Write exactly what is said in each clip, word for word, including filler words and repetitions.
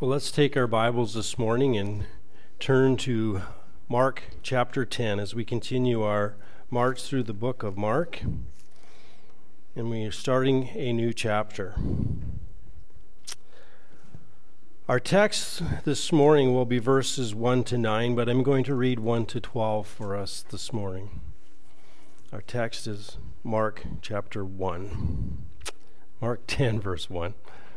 Well, let's take our Bibles this morning and turn to Mark chapter ten as we continue our march through the book of Mark. And we are starting a new chapter. Our text this morning will be verses one to nine, but I'm going to read one to twelve for us this morning. Our text is Mark chapter one. Mark ten, verse one.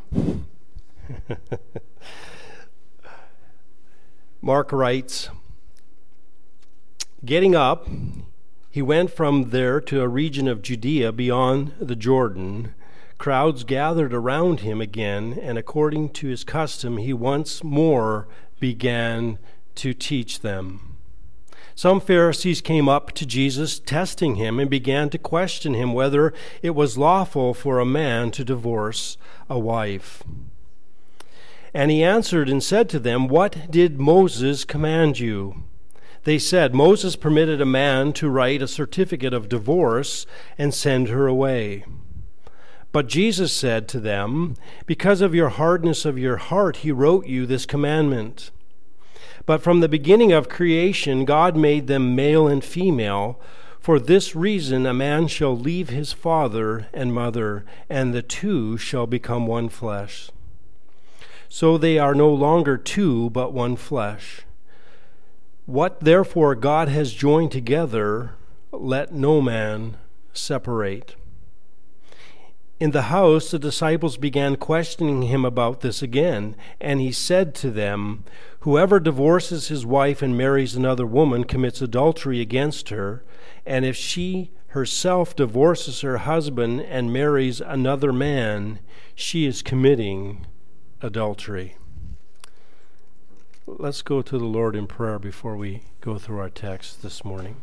Mark writes, "Getting up, he went from there to a region of Judea beyond the Jordan. Crowds gathered around him again, and according to his custom, he once more began to teach them. Some Pharisees came up to Jesus, testing him, and began to question him whether it was lawful for a man to divorce a wife. And he answered and said to them, 'What did Moses command you?' They said, 'Moses permitted a man to write a certificate of divorce and send her away.' But Jesus said to them, 'Because of your hardness of your heart, he wrote you this commandment. But from the beginning of creation, God made them male and female. For this reason, a man shall leave his father and mother, and the two shall become one flesh. So they are no longer two, but one flesh. What therefore God has joined together, let no man separate.' In the house, the disciples began questioning him about this again, and he said to them, 'Whoever divorces his wife and marries another woman commits adultery against her, and if she herself divorces her husband and marries another man, she is committing adultery.'" Let's go to the Lord in prayer before we go through our text this morning.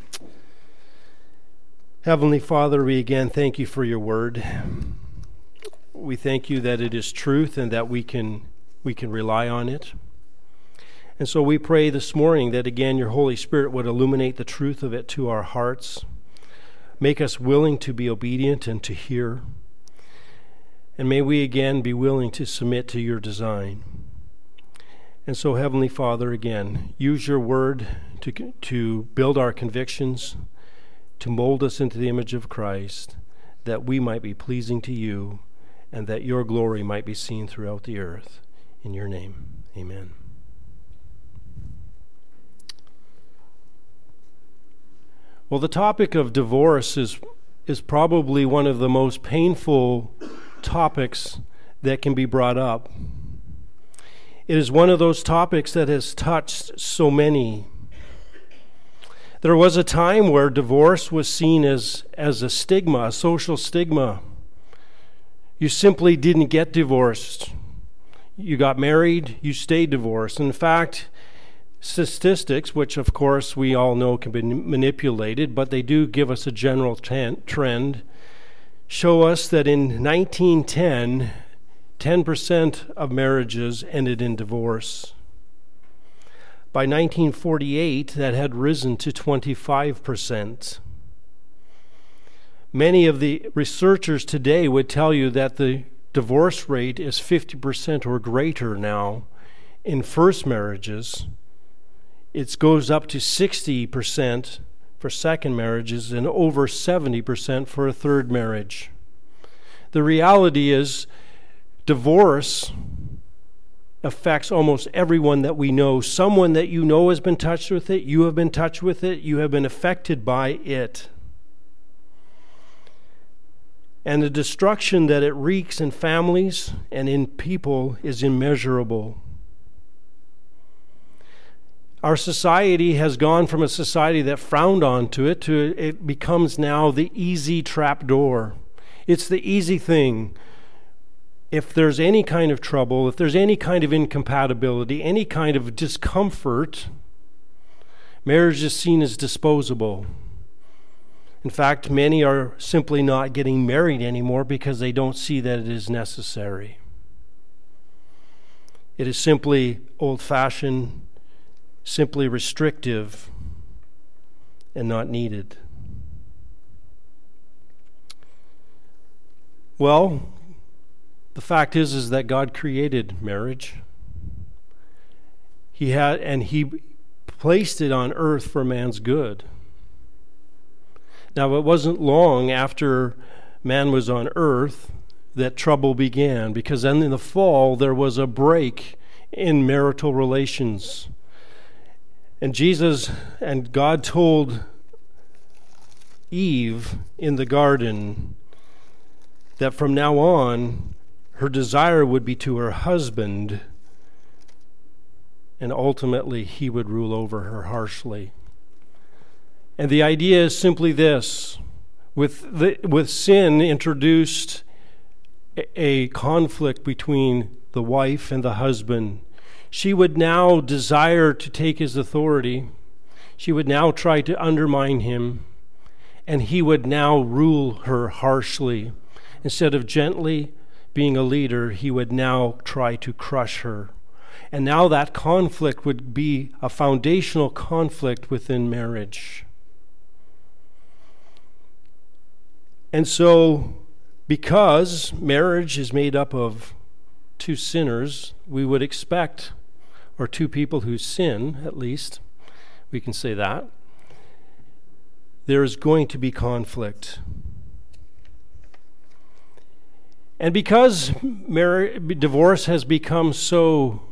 Heavenly Father, we again thank you for your word. We thank you that it is truth and that we can we can rely on it. And so we pray this morning that again your Holy Spirit would illuminate the truth of it to our hearts, make us willing to be obedient and to hear. And may we again be willing to submit to your design. And so, Heavenly Father, again, use your word to, to build our convictions, to mold us into the image of Christ, that we might be pleasing to you, and that your glory might be seen throughout the earth. In your name, amen. Well, the topic of divorce is, is probably one of the most painful topics that can be brought up. It is one of those topics that has touched so many. There was a time where divorce was seen as, as a stigma, a social stigma. You simply didn't get divorced. You got married, you stayed divorced. In fact, statistics, which of course we all know can be manipulated, but they do give us a general trend, show us that in nineteen ten, ten percent of marriages ended in divorce. By nineteen forty-eight, that had risen to twenty-five percent. Many of the researchers today would tell you that the divorce rate is fifty percent or greater now in first marriages. It goes up to sixty percent for second marriages and over seventy percent for a third marriage. The reality is, divorce affects almost everyone that we know. Someone that you know has been touched with it, you have been touched with it, you have been affected by it. And the destruction that it wreaks in families and in people is immeasurable. Our society has gone from a society that frowned onto it to it becomes now the easy trapdoor. It's the easy thing. If there's any kind of trouble, if there's any kind of incompatibility, any kind of discomfort, marriage is seen as disposable. In fact, many are simply not getting married anymore because they don't see that it is necessary. It is simply old-fashioned, simply restrictive, and not needed. Well, the fact is, is that God created marriage. He had, and he placed it on earth for man's good. Now, it wasn't long after man was on earth that trouble began, because then in the fall there was a break in marital relations. And Jesus and God told Eve in the garden that from now on her desire would be to her husband, and ultimately he would rule over her harshly. And the idea is simply this: with the, with sin introduced a, a conflict between the wife and the husband. She would now desire to take his authority. She would now try to undermine him, and he would now rule her harshly. Instead of gently being a leader, he would now try to crush her. And now that conflict would be a foundational conflict within marriage. And so, because marriage is made up of two sinners, we would expect, or two people who sin, at least, we can say that, there is going to be conflict. And because marriage, divorce has become so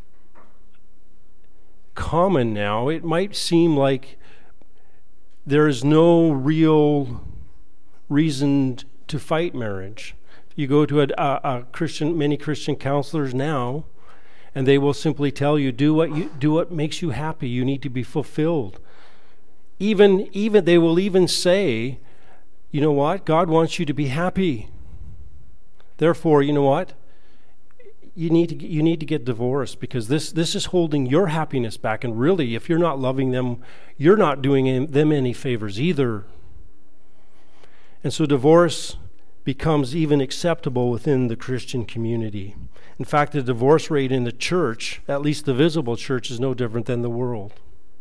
common now, it might seem like there is no real reason to fight marriage. You go to a, a, a Christian, many Christian counselors now, and they will simply tell you, do what you do what makes you happy. You need to be fulfilled. Even, even they will even say, you know what? God wants you to be happy. Therefore, you know what? You need to you need to get divorced, because this this is holding your happiness back. And really, if you're not loving them, you're not doing them any favors either. And so divorce becomes even acceptable within the Christian community. In fact, the divorce rate in the church, at least the visible church, is no different than the world.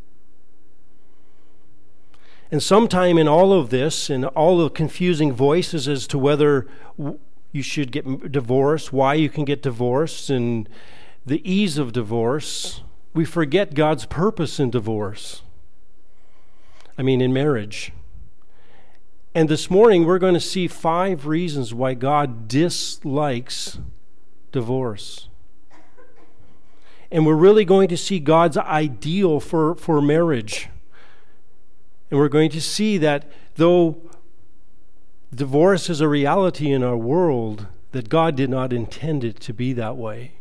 And sometime in all of this, and all the confusing voices as to whether you should get divorced, why you can get divorced, and the ease of divorce, we forget God's purpose in divorce. I mean, in marriage. And this morning, we're going to see five reasons why God dislikes divorce. And we're really going to see God's ideal for, for marriage. And we're going to see that though divorce is a reality in our world, that God did not intend it to be that way.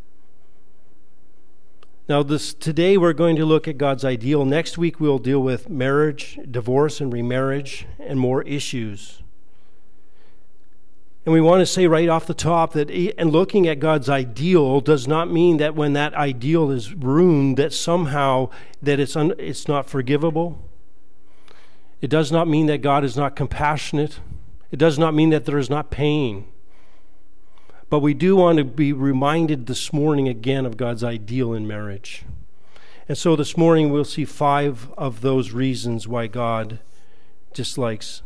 Now, this today we're going to look at God's ideal. Next week we'll deal with marriage, divorce, and remarriage, and more issues. And we want to say right off the top that and looking at God's ideal does not mean that when that ideal is ruined, that somehow that it's un, it's not forgivable. It does not mean that God is not compassionate. It does not mean that there is not pain. But we do want to be reminded this morning again of God's ideal in marriage. And so this morning we'll see five of those reasons why God dislikes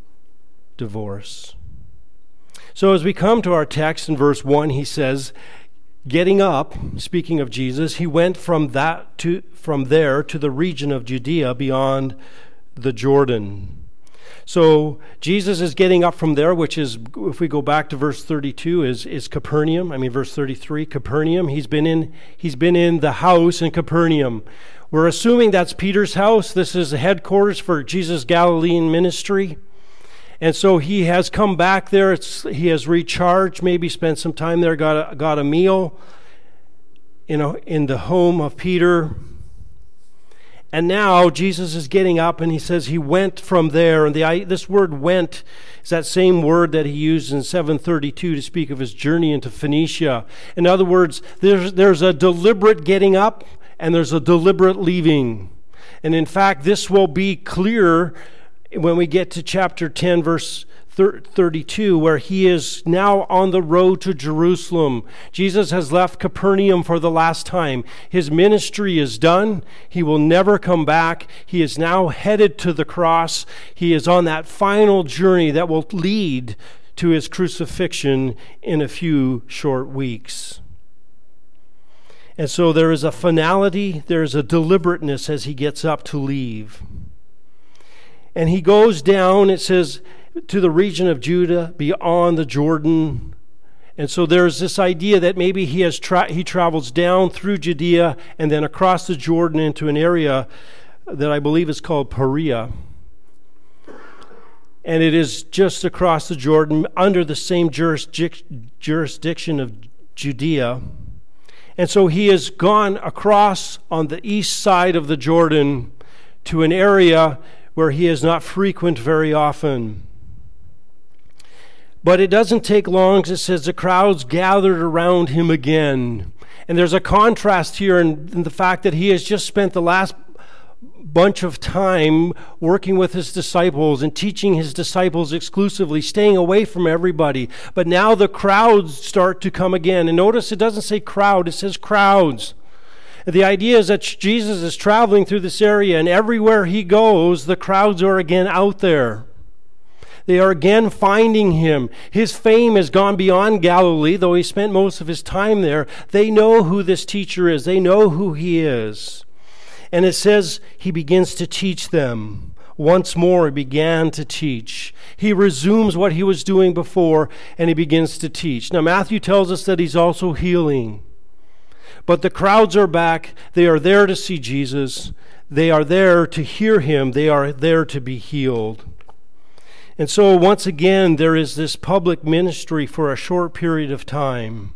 divorce. So as we come to our text in verse one, he says, getting up, speaking of Jesus, he went from that to from there to the region of Judea beyond the Jordan. So Jesus is getting up from there, which is, if we go back to verse thirty-two, is, is Capernaum. I mean, verse thirty-three, Capernaum. He's been in he's been in the house in Capernaum. We're assuming that's Peter's house. This is the headquarters for Jesus' Galilean ministry. And so he has come back there. It's, he has recharged, maybe spent some time there, got a, got a meal, you know, in the home of Peter. And now Jesus is getting up, and he says he went from there. And the this word "went" is that same word that he used in seven thirty-two to speak of his journey into Phoenicia. In other words, there's there's a deliberate getting up, and there's a deliberate leaving. And in fact, this will be clear when we get to chapter ten, verse thirty-two, where he is now on the road to Jerusalem. Jesus has left Capernaum for the last time. His ministry is done. He will never come back. He is now headed to the cross. He is on that final journey that will lead to his crucifixion in a few short weeks. And so there is a finality, there is a deliberateness as he gets up to leave. And he goes down, it says, to the region of Judah, beyond the Jordan. And so there's this idea that maybe he has tra- he travels down through Judea and then across the Jordan into an area that I believe is called Perea. And it is just across the Jordan, under the same jurisdic- jurisdiction of Judea. And so he has gone across on the east side of the Jordan to an area where he is not frequent very often. But it doesn't take long, as it says, the crowds gathered around him again. And there's a contrast here in, in the fact that he has just spent the last bunch of time working with his disciples and teaching his disciples exclusively, staying away from everybody. But now the crowds start to come again. And notice it doesn't say crowd, it says crowds. The idea is that Jesus is traveling through this area, and everywhere he goes, the crowds are again out there. They are again finding him. His fame has gone beyond Galilee, though he spent most of his time there. They know who this teacher is. They know who he is. And it says he begins to teach them. Once more he began to teach. He resumes what he was doing before, and he begins to teach. Now Matthew tells us that he's also healing. But the crowds are back. They are there to see Jesus. They are there to hear him. They are there to be healed. And so once again, there is this public ministry for a short period of time.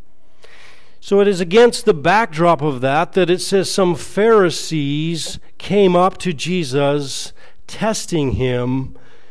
So it is against the backdrop of that that it says some Pharisees came up to Jesus, testing him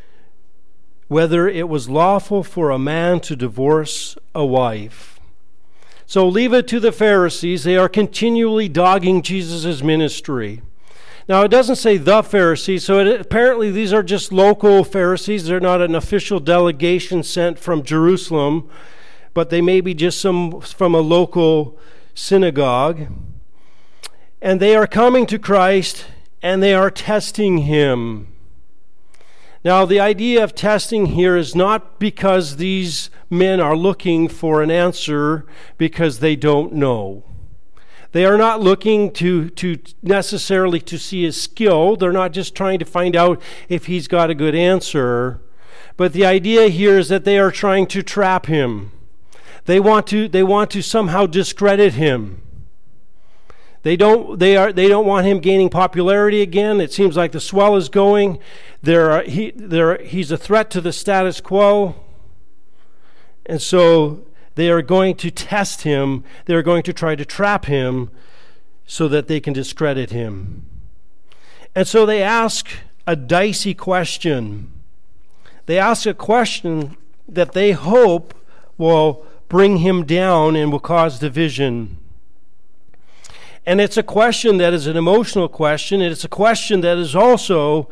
whether it was lawful for a man to divorce a wife. So leave it to the Pharisees. They are continually dogging Jesus' ministry. Now, it doesn't say the Pharisees, so it, apparently these are just local Pharisees. They're not an official delegation sent from Jerusalem, but they may be just some from a local synagogue. And they are coming to Christ, and they are testing him. Now, the idea of testing here is not because these men are looking for an answer because they don't know. They are not looking to, to necessarily to see his skill. They're not just trying to find out if he's got a good answer. But the idea here is that they are trying to trap him. They want to, they want to somehow discredit him. They don't, they are, they don't want him gaining popularity again. It seems like the swell is going. There are, he, there, he's a threat to the status quo. And so they are going to test him. They are going to try to trap him so that they can discredit him. And so they ask a dicey question. They ask a question that they hope will bring him down and will cause division. And it's a question that is an emotional question, and it's a question that is also,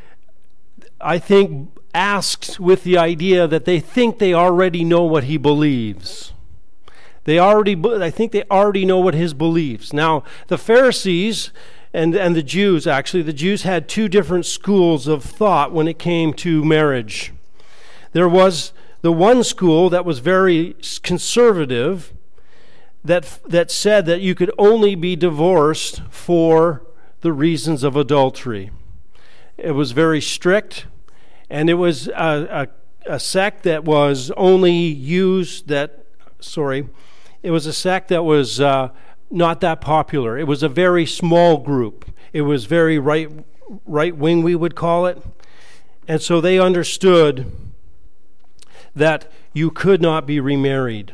I think, asked with the idea that they think they already know what he believes. They already, I think they already know what his beliefs. Now, the Pharisees and, and the Jews, actually, the Jews had two different schools of thought when it came to marriage. There was the one school that was very conservative, that that said that you could only be divorced for the reasons of adultery. It was very strict. And it was a, a, a sect that was only used that, sorry, it was a sect that was uh, not that popular. It was a very small group. It was very right, right wing, we would call it. And so they understood that you could not be remarried.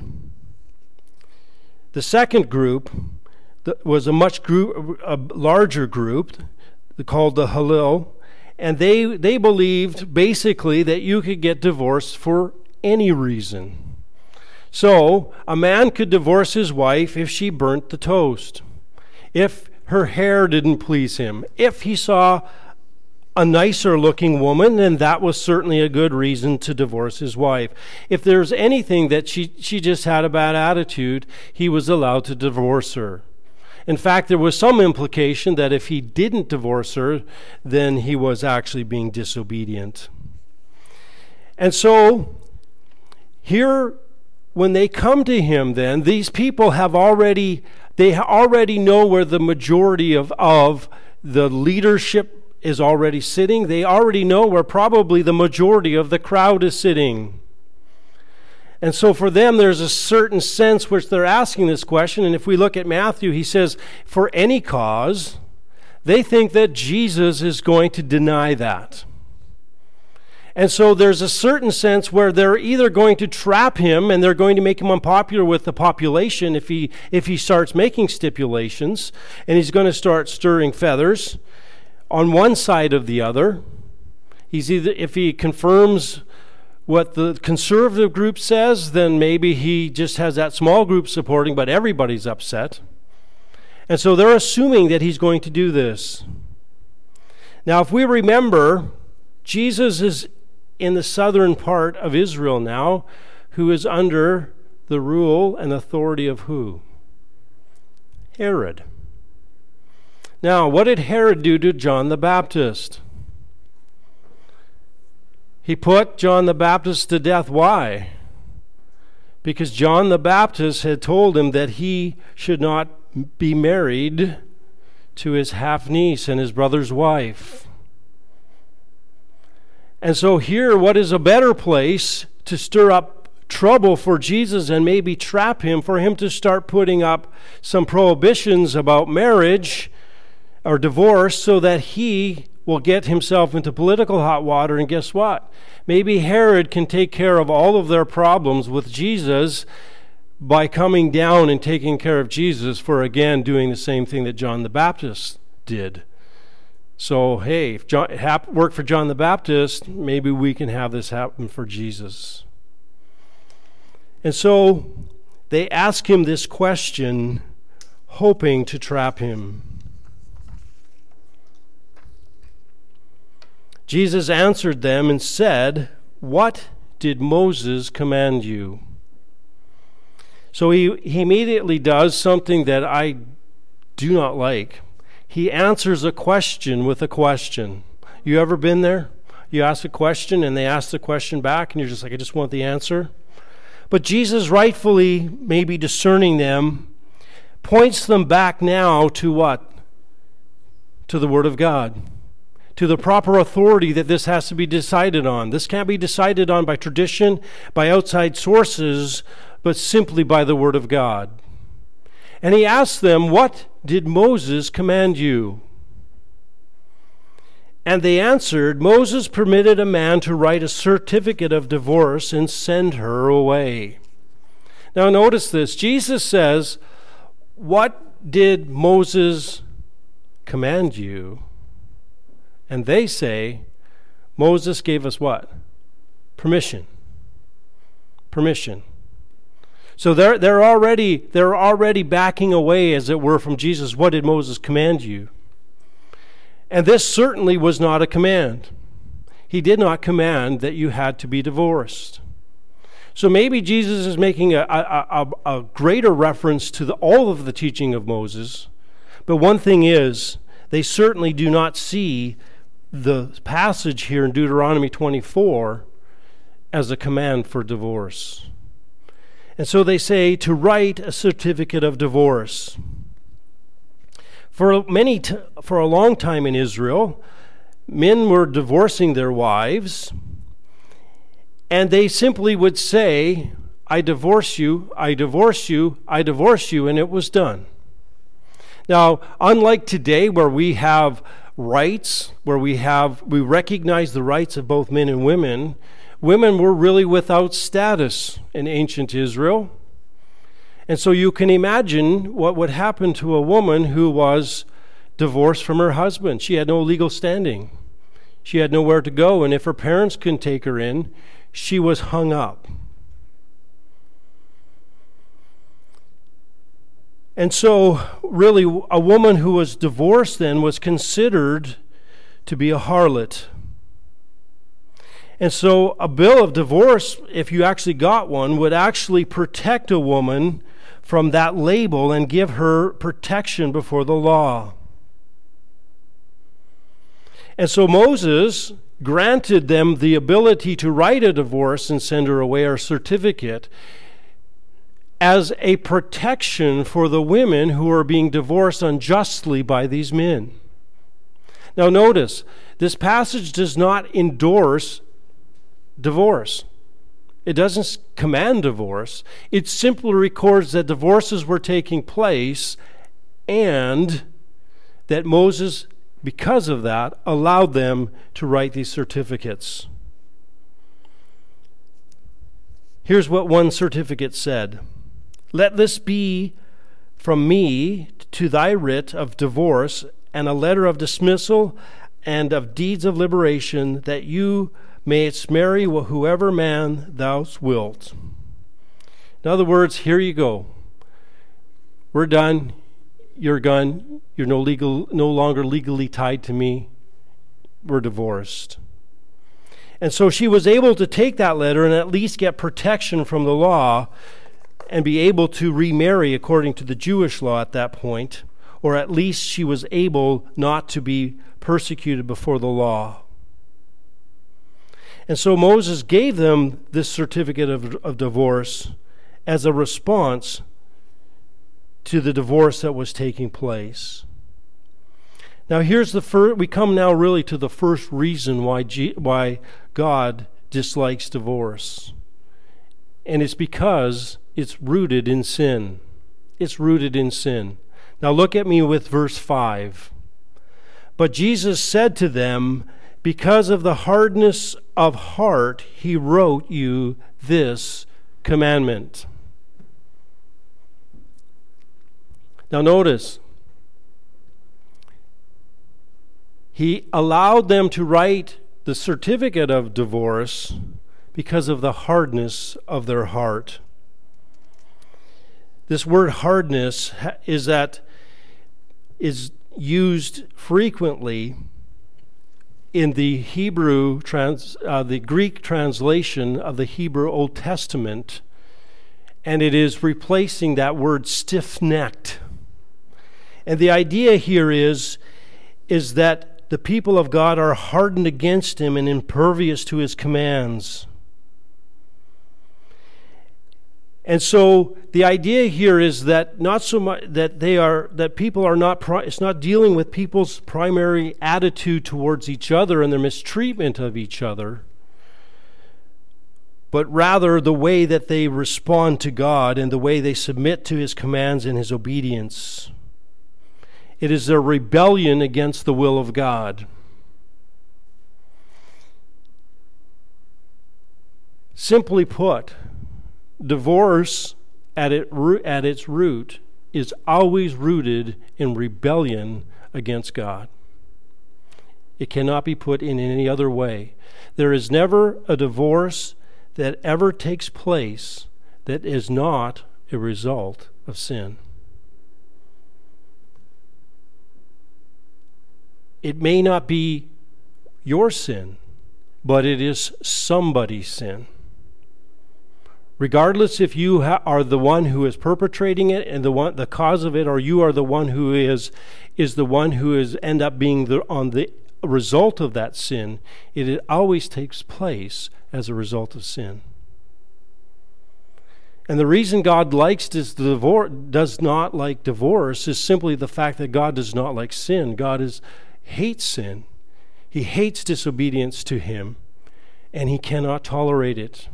The second group was a much group, a larger group called the Hillel. And they they believed basically that you could get divorced for any reason. So a man could divorce his wife if she burnt the toast, if her hair didn't please him, if he saw a nicer looking woman, then that was certainly a good reason to divorce his wife. If there's anything that she, she just had a bad attitude, he was allowed to divorce her. In fact, there was some implication that if he didn't divorce her, then he was actually being disobedient. And so, here when they come to him, then these people have already, they already know where the majority of, of the leadership is already sitting. They already know where probably the majority of the crowd is sitting. And so for them, there's a certain sense which they're asking this question. And if we look at Matthew, he says, for any cause, they think that Jesus is going to deny that. And so there's a certain sense where they're either going to trap him and they're going to make him unpopular with the population if he if he starts making stipulations, and he's going to start stirring feathers on one side or the other. He's either, if he confirms what the conservative group says, then maybe he just has that small group supporting, but everybody's upset. And so they're assuming that he's going to do this. Now, if we remember, Jesus is in the southern part of Israel now, who is under the rule and authority of who? Herod. Now, what did Herod do to John the Baptist? He put John the Baptist to death. Why? Because John the Baptist had told him that he should not be married to his half-niece and his brother's wife. And so here, what is a better place to stir up trouble for Jesus and maybe trap him, for him to start putting up some prohibitions about marriage or divorce so that he will get himself into political hot water. And guess what? Maybe Herod can take care of all of their problems with Jesus by coming down and taking care of Jesus, for again doing the same thing that John the Baptist did. So, hey, if John, it hap- worked for John the Baptist, maybe we can have this happen for Jesus. And so they ask him this question, hoping to trap him. Jesus answered them and said, "What did Moses command you?" So he, he immediately does something that I do not like. He answers a question with a question. You ever been there? You ask a question and they ask the question back and you're just like, I just want the answer. But Jesus, rightfully maybe discerning them, points them back now to what? To the Word of God. To the proper authority that this has to be decided on. This can't be decided on by tradition, by outside sources, but simply by the Word of God. And he asks them, "What did Moses command you?" And they answered, "Moses permitted a man to write a certificate of divorce and send her away." Now notice this. Jesus says, "What did Moses command you?" And they say, Moses gave us what? Permission. Permission. So they're, they're, already, they're already backing away, as it were, from Jesus. What did Moses command you? And this certainly was not a command. He did not command that you had to be divorced. So maybe Jesus is making a, a, a, a greater reference to the, all of the teaching of Moses. But one thing is, they certainly do not see the passage here in Deuteronomy twenty-four as a command for divorce. And so they say to write a certificate of divorce. For many, t- for a long time in Israel, men were divorcing their wives, and they simply would say, "I divorce you, I divorce you, I divorce you," and it was done. Now, unlike today, where we have rights, where we have we recognize the rights of both men and women, women were really without status in ancient Israel. And so you can imagine what would happen to a woman who was divorced from her husband. She had no legal standing. She had nowhere to go, and if her parents couldn't take her in, she was hung up. And so, really, a woman who was divorced then was considered to be a harlot. And so, a bill of divorce, if you actually got one, would actually protect a woman from that label and give her protection before the law. And so Moses granted them the ability to write a divorce and send her away, or a certificate, as a protection for the women who are being divorced unjustly by these men. Now notice, this passage does not endorse divorce. It doesn't command divorce. It simply records that divorces were taking place and that Moses, because of that, allowed them to write these certificates. Here's what one certificate said. Let this be from me to thy writ of divorce and a letter of dismissal and of deeds of liberation, that you mayest marry whoever man thou wilt. In other words, here you go. We're done. You're gone. You're no legal, no longer legally tied to me. We're divorced. And so she was able to take that letter and at least get protection from the law and be able to remarry according to the Jewish law at that point, or at least she was able not to be persecuted before the law. And so Moses gave them this certificate of, of divorce as a response to the divorce that was taking place. Now here's the first, we come now really to the first reason why G, why God dislikes divorce. And it's because it's rooted in sin. It's rooted in sin. Now look at me with verse five. But Jesus said to them, because of the hardness of heart, he wrote you this commandment. Now notice, he allowed them to write the certificate of divorce because of the hardness of their heart. This word hardness is that is used frequently in the Hebrew trans, uh, the Greek translation of the Hebrew Old Testament, and it is replacing that word stiff-necked. And the idea here is, is that the people of God are hardened against him and impervious to his commands. And so the idea here is that not so much that they are that people are not it's not dealing with people's primary attitude towards each other and their mistreatment of each other, but rather the way that they respond to God and the way they submit to his commands and his obedience. It is their rebellion against the will of God. Simply put, divorce at, it, at its root is always rooted in rebellion against God. It cannot be put in any other way. There is never a divorce that ever takes place that is not a result of sin. It may not be your sin, but it is somebody's sin. Regardless if you ha- are the one who is perpetrating it and the one, the cause of it, or you are the one who is is the one who is end up being the, on the result of that sin, it, it always takes place as a result of sin. And the reason God likes this divorce, does not like divorce, is simply the fact that God does not like sin. God is hates sin. He hates disobedience to him, and he cannot tolerate it.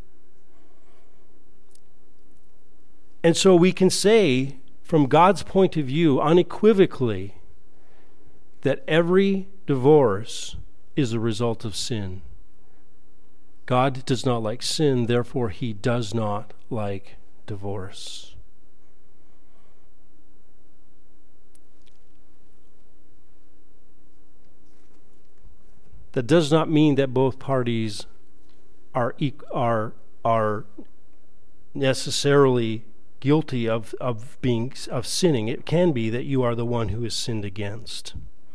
And so we can say, from God's point of view, unequivocally, that every divorce is a result of sin. God does not like sin, therefore he does not like divorce. That does not mean that both parties are are are necessarily guilty of, of being of sinning. It can be that you are the one who is sinned against.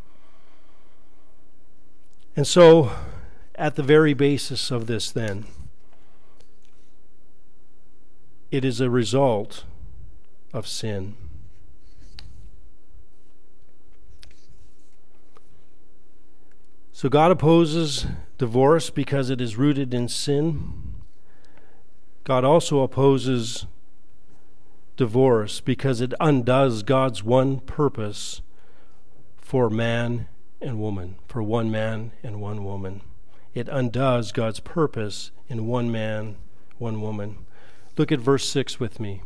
And so, at the very basis of this then, it is a result of sin. So God opposes divorce because it is rooted in sin. God also opposes divorce because it undoes God's one purpose for man and woman, for one man and one woman. It undoes God's purpose in one man, one woman. Look at verse six with me.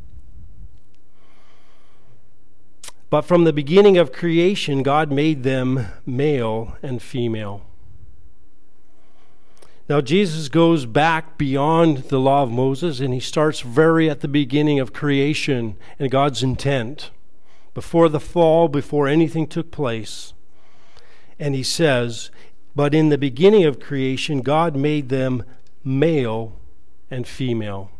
But from the beginning of creation, God made them male and female. Now, Jesus goes back beyond the law of Moses, and he starts very at the beginning of creation and God's intent, before the fall, before anything took place. And he says, but in the beginning of creation, God made them male and female.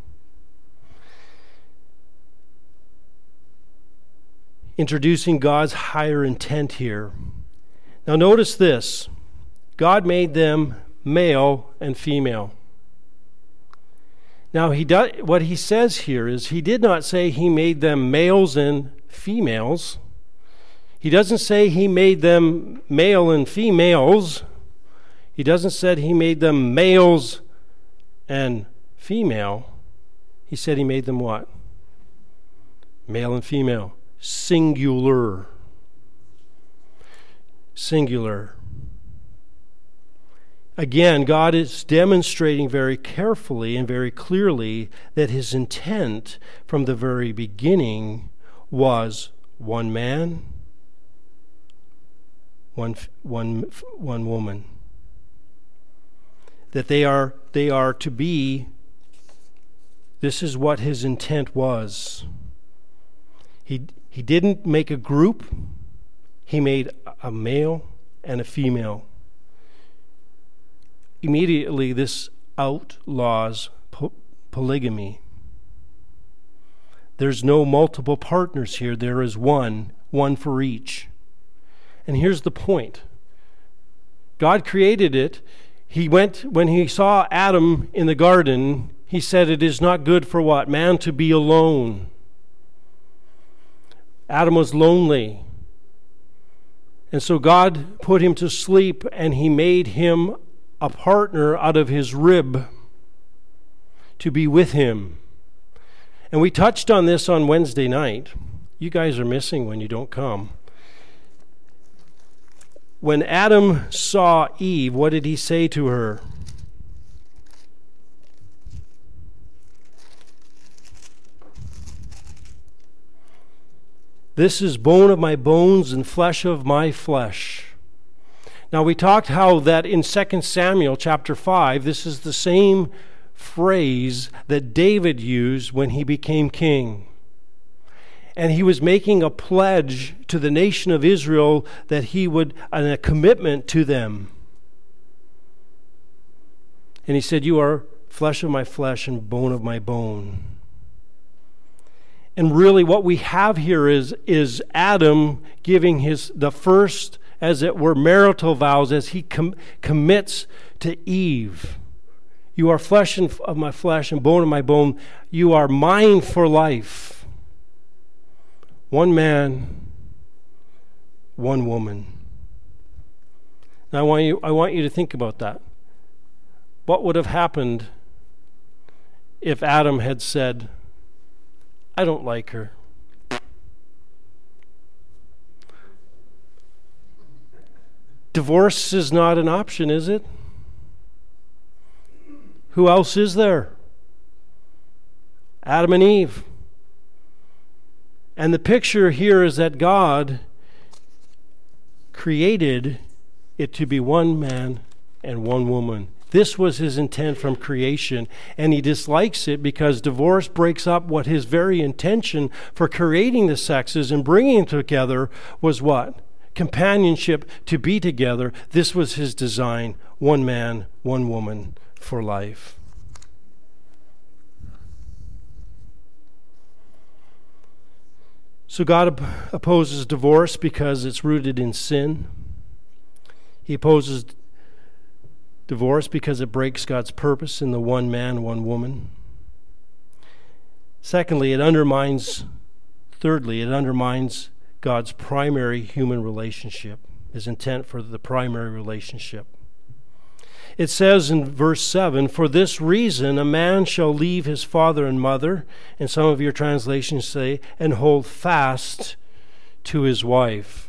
Introducing God's higher intent here. Now notice this. God made them male and female. Now he does, what he says here is he did not say he made them males and females. He doesn't say he made them male and females. He doesn't say he made them males and female. He said he made them what? Male and female. Singular. Singular. Again, God is demonstrating very carefully and very clearly that his intent from the very beginning was one man, one one one woman. That they are they are to be. This is what his intent was. He he didn't make a group. He made a male and a female. Immediately, this outlaws po- polygamy. There's no multiple partners here. There is one, one for each. And here's the point. God created it. He went, when he saw Adam in the garden, he said, it is not good for what? Man to be alone. Adam was lonely. And so God put him to sleep, and he made him a partner out of his rib to be with him. And we touched on this on Wednesday night. You guys are missing when you don't come. When Adam saw Eve, what did he say to her? This is bone of my bones and flesh of my flesh. Now we talked how that in Second Samuel chapter five, this is the same phrase that David used when he became king. And he was making a pledge to the nation of Israel that he would, and a commitment to them. And he said, you are flesh of my flesh and bone of my bone. And really what we have here is, is Adam giving his the first, as it were, marital vows as he com- commits to Eve. You are flesh of my flesh and bone of my bone. You are mine for life. One man, one woman. Now I want you, I want you to think about that. What would have happened if Adam had said, I don't like her? Divorce is not an option, is it? Who else is there? Adam and Eve. And the picture here is that God created it to be one man and one woman. This was his intent from creation, and he dislikes it because divorce breaks up what his very intention for creating the sexes and bringing them together was what? Companionship, to be together. This was his design, one man, one woman for life. So God op- opposes divorce because it's rooted in sin. He opposes divorce because it breaks God's purpose in the one man, one woman. Secondly, it undermines, thirdly, it undermines God's primary human relationship, his intent for the primary relationship. It says in verse seven, "For this reason a man shall leave his father and mother," and some of your translations say, "and hold fast to his wife."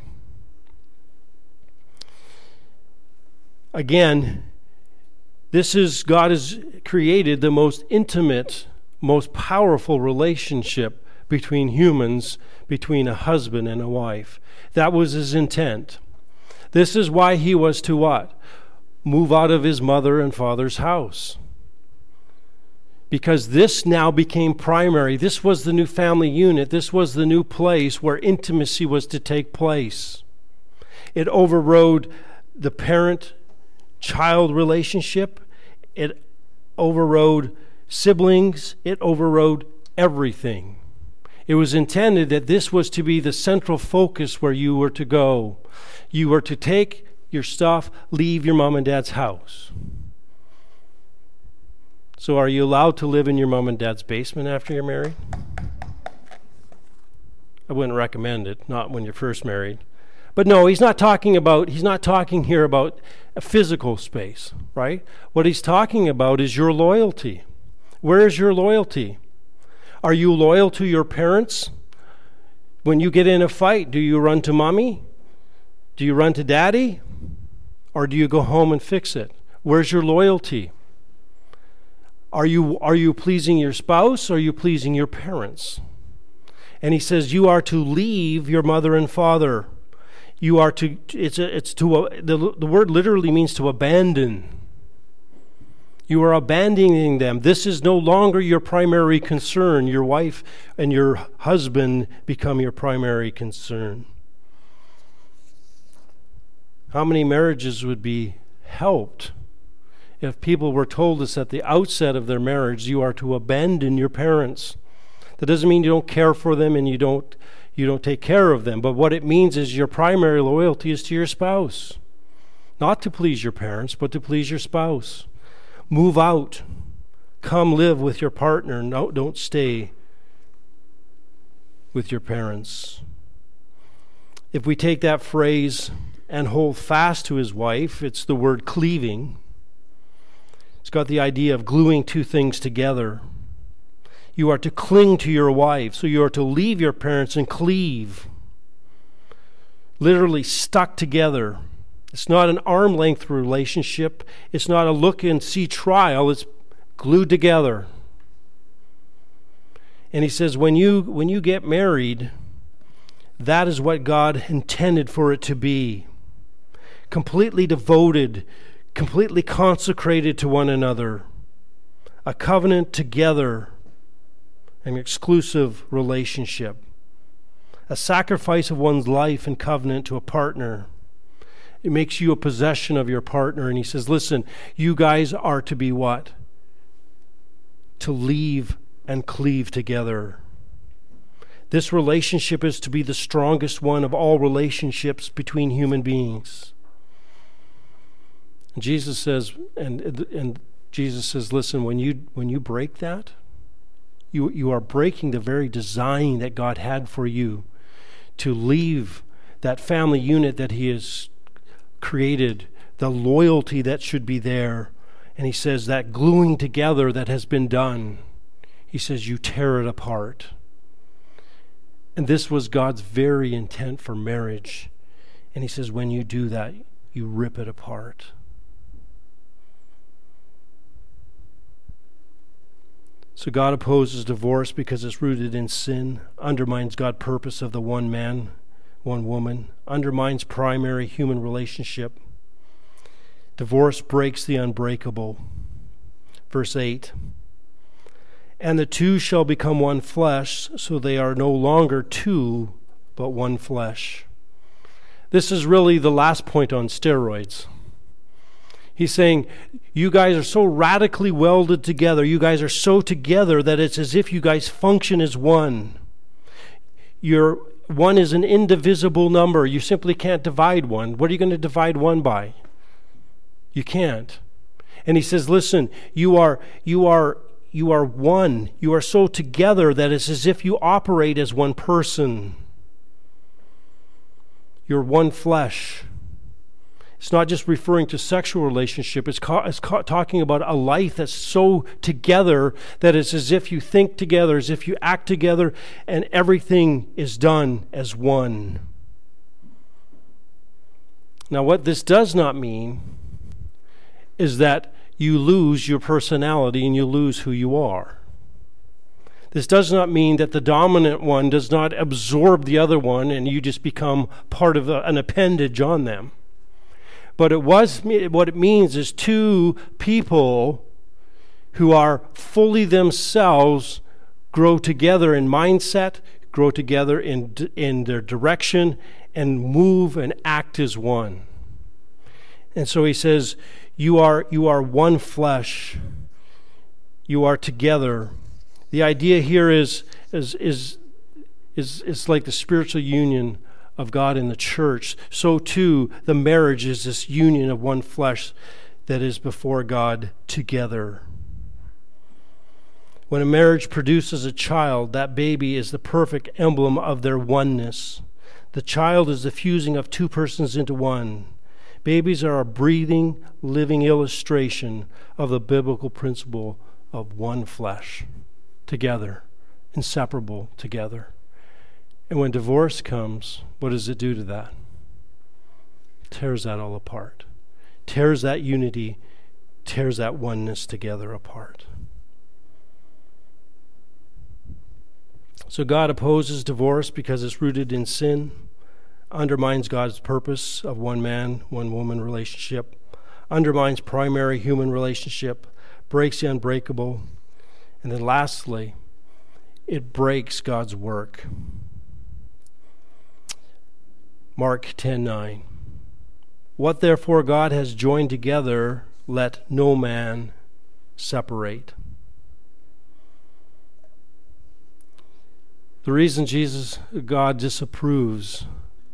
Again, this is, God has created the most intimate, most powerful relationship between humans, between a husband and a wife. That was his intent. This is why he was to what? Move out of his mother and father's house. Because this now became primary. This was the new family unit. This was the new place where intimacy was to take place. It overrode the parent-child relationship. It overrode siblings. It overrode everything. It was intended that this was to be the central focus where you were to go. You were to take your stuff, leave your mom and dad's house. So are you allowed to live in your mom and dad's basement after you're married? I wouldn't recommend it, not when you're first married. But no, he's not talking about, he's not talking here about a physical space, right? What he's talking about is your loyalty. Where is your loyalty? Are you loyal to your parents? When you get in a fight, do you run to mommy? Do you run to daddy? Or do you go home and fix it? Where's your loyalty? Are you, are you pleasing your spouse, or are you pleasing your parents? And he says you are to leave your mother and father. You are to, it's, a, it's to, a, the, the word literally means to abandon. You are abandoning them. This is no longer your primary concern. Your wife and your husband become your primary concern. How many marriages would be helped if people were told us at the outset of their marriage, you are to abandon your parents? That doesn't mean you don't care for them and you don't you don't take care of them. But what it means is your primary loyalty is to your spouse. Not to please your parents, but to please your spouse. Move out. Come live with your partner. No, don't stay with your parents. If we take that phrase, "and hold fast to his wife," it's the word cleaving. It's got the idea of gluing two things together. You are to cling to your wife, so you are to leave your parents and cleave. Literally stuck together. It's not an arm length relationship. It's not a look and see trial. It's glued together. And he says when you when you get married, that is what God intended for it to be. Completely devoted, completely consecrated to one another. A covenant together, an exclusive relationship. A sacrifice of one's life and covenant to a partner. It makes you a possession of your partner. And he says, listen, you guys are to be what? To leave and cleave together. This relationship is to be the strongest one of all relationships between human beings. And Jesus says, and and Jesus says, listen, when you when you break that, you you are breaking the very design that God had for you to leave that family unit that he has created, the loyalty that should be there. And he says that gluing together that has been done, he says you tear it apart. And this was God's very intent for marriage. And he says when you do that, you rip it apart. So God opposes divorce because it's rooted in sin, undermines God's purpose of the one man, one woman, undermines primary human relationship. Divorce breaks the unbreakable. Verse eight, and the two shall become one flesh, so they are no longer two, but one flesh. This is really the last point on steroids. He's saying, you guys are so radically welded together, you guys are so together that it's as if you guys function as one. Your one is an indivisible number. You simply can't divide one. What are you going to divide one by? You can't. And he says, listen, you are you are you are one. You are so together that it's as if you operate as one person. You're one flesh. It's not just referring to sexual relationship. It's, ca- it's ca- talking about a life that's so together that it's as if you think together, as if you act together, and everything is done as one. Now, what this does not mean is that you lose your personality and you lose who you are. This does not mean that the dominant one does not absorb the other one and you just become part of a, an appendage on them. But it was what it means is two people who are fully themselves grow together in mindset, grow together in in their direction, and move and act as one. And so he says, you are you are one flesh. You are together. The idea here is is is is is like the spiritual union of God in the church. So too, the marriage is this union of one flesh that is before God together. When a marriage produces a child, that baby is the perfect emblem of their oneness. The child is the fusing of two persons into one. Babies are a breathing, living illustration of the biblical principle of one flesh, together, inseparable together. And when divorce comes, what does it do to that? It tears that all apart. Tears that unity, tears that oneness together apart. So God opposes divorce because it's rooted in sin, undermines God's purpose of one man, one woman relationship, undermines primary human relationship, breaks the unbreakable, and then lastly, it breaks God's work. Mark ten nine. What therefore God has joined together, let no man separate. The reason Jesus, God disapproves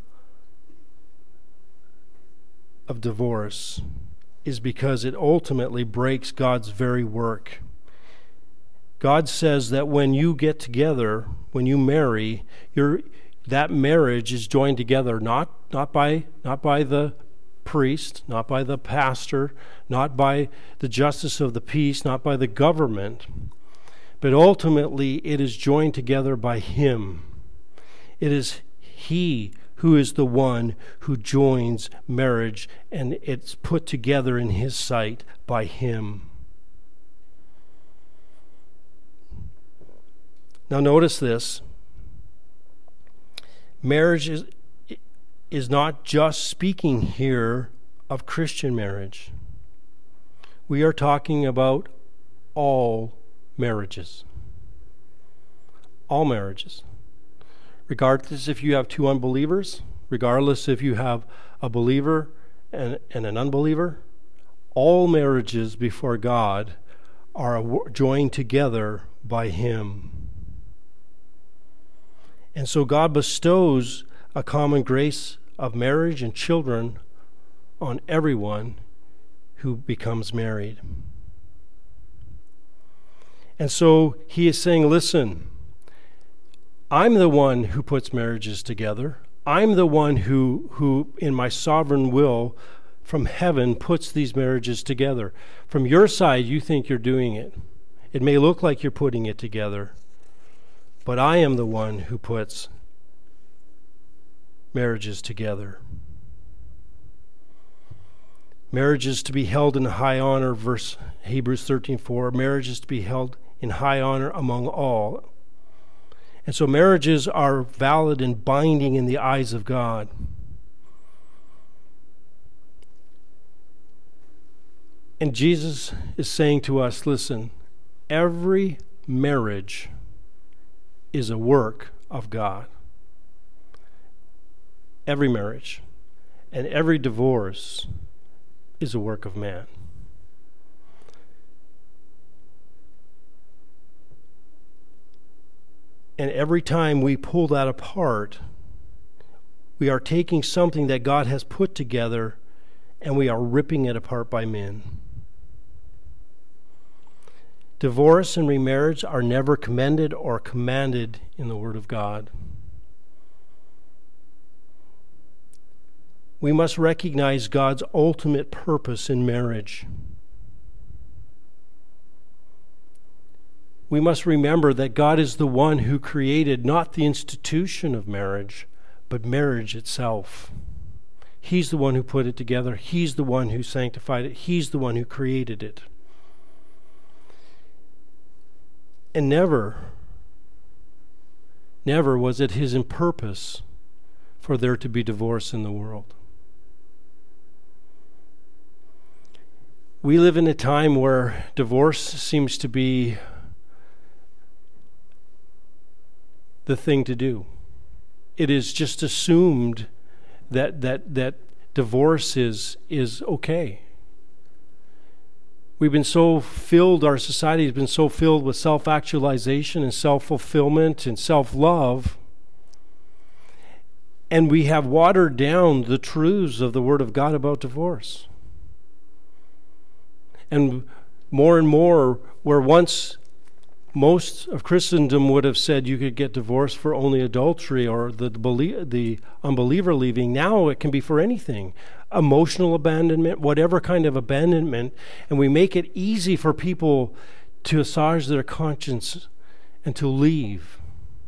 of divorce is because it ultimately breaks God's very work. God says that when you get together, when you marry, you're, that marriage is joined together not, not by not by the priest, not by the pastor, not by the justice of the peace, not by the government, but ultimately it is joined together by Him. It is He who is the one who joins marriage, and it's put together in His sight by Him. Now notice this. Marriage is, is not just speaking here of Christian marriage. We are talking about all marriages. All marriages. Regardless if you have two unbelievers, regardless if you have a believer and, and an unbeliever, all marriages before God are joined together by Him. And so God bestows a common grace of marriage and children on everyone who becomes married. And so He is saying, listen, I'm the one who puts marriages together. I'm the one who, who, in my sovereign will from heaven, puts these marriages together. From your side, you think you're doing it. It may look like you're putting it together, but I am the one who puts marriages together. Marriage is to be held in high honor, verse Hebrews thirteen four. Marriage is to be held in high honor among all. And so marriages are valid and binding in the eyes of God. And Jesus is saying to us, listen, every marriage is a work of God. Every marriage and every divorce is a work of man. And every time we pull that apart, we are taking something that God has put together and we are ripping it apart by men. Divorce and remarriage are never commended or commanded in the Word of God. we must recognize God's ultimate purpose in marriage. We must remember that God is the one who created not the institution of marriage, but marriage itself. He's the one who put it together. He's the one who sanctified it. He's the one who created it. And never, never was it his purpose for there to be divorce in the world. We live in a time where divorce seems to be the thing to do. It is just assumed that that that divorce is is okay. We've been so filled, our society has been so filled with self-actualization and self-fulfillment and self-love, and we have watered down the truths of the Word of God about divorce. And more and more, where once most of Christendom would have said you could get divorced for only adultery or the, the, the unbeliever leaving, now it can be for anything. Emotional abandonment, whatever kind of abandonment, and we make it easy for people to assuage their conscience and to leave.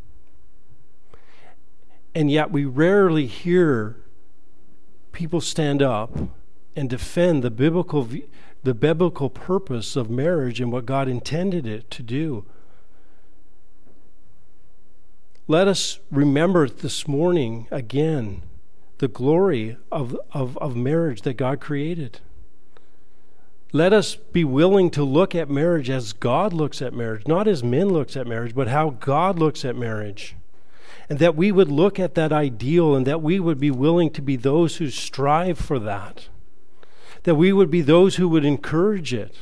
And yet we rarely hear people stand up and defend the biblical the biblical purpose of marriage and what God intended it to do. Let us remember this morning again the glory of, of, of marriage that God created. Let us be willing to look at marriage as God looks at marriage, not as men looks at marriage, but how God looks at marriage. And that we would look at that ideal and that we would be willing to be those who strive for that. That we would be those who would encourage it.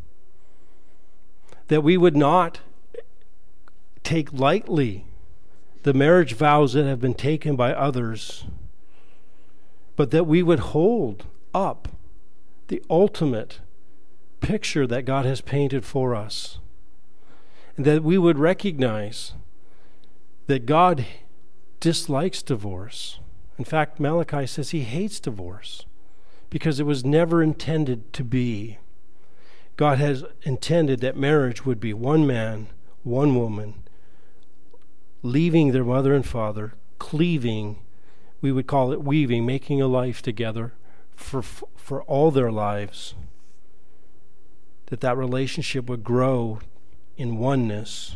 That we would not take lightly the marriage vows that have been taken by others, but that we would hold up the ultimate picture that God has painted for us. And that we would recognize that God dislikes divorce. In fact, Malachi says he hates divorce because it was never intended to be. God has intended that marriage would be one man, one woman, leaving their mother and father, cleaving, we would call it weaving, making a life together for for all their lives. That that relationship would grow in oneness.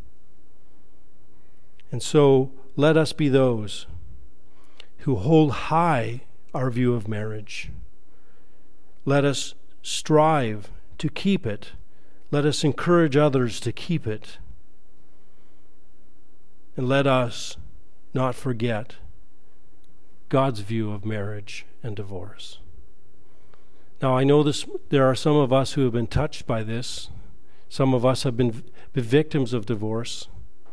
And so let us be those who hold high our view of marriage. Let us strive to keep it. Let us encourage others to keep it. And let us not forget God's view of marriage and divorce. Now, I know this. There are some of us who have been touched by this. Some of us have been, been victims of divorce.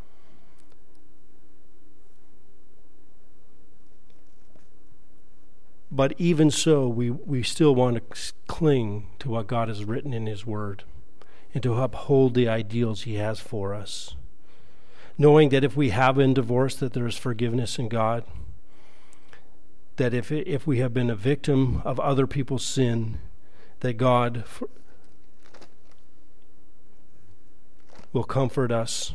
But even so, we, we still want to cling to what God has written in His Word and to uphold the ideals He has for us. Knowing that if we have been divorced, that there is forgiveness in God. That if if we have been a victim of other people's sin, that God for, will comfort us.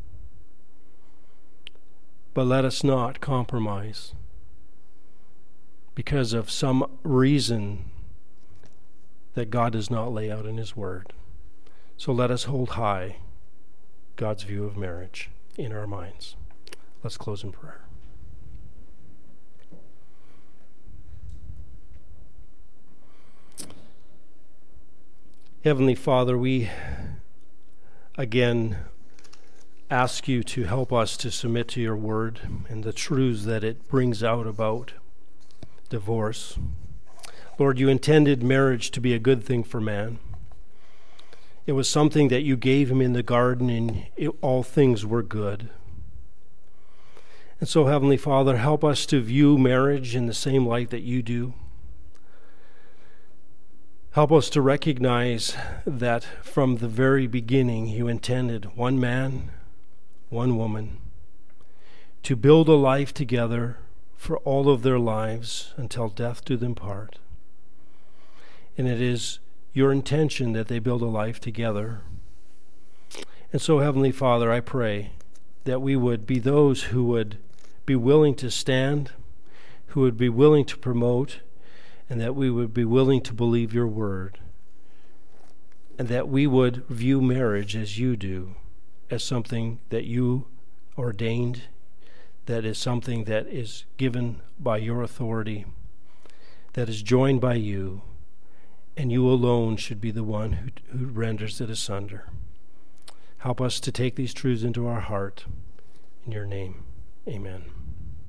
But let us not compromise because of some reason that God does not lay out in His Word. So let us hold high God's view of marriage in our minds. Let's close in prayer. Heavenly Father, we again ask you to help us to submit to your word and the truths that it brings out about divorce. Lord, you intended marriage to be a good thing for man. It was something that you gave him in the garden, and it, all things were good. And so, Heavenly Father, help us to view marriage in the same light that you do. Help us to recognize that from the very beginning you intended one man, one woman, to build a life together for all of their lives until death do them part. And it is your intention that they build a life together. And so, Heavenly Father, I pray that we would be those who would be willing to stand, who would be willing to promote, and that we would be willing to believe your word, and that we would view marriage as you do, as something that you ordained, that is something that is given by your authority, that is joined by you, and you alone should be the one who, who renders it asunder. Help us to take these truths into our heart. In your name, amen.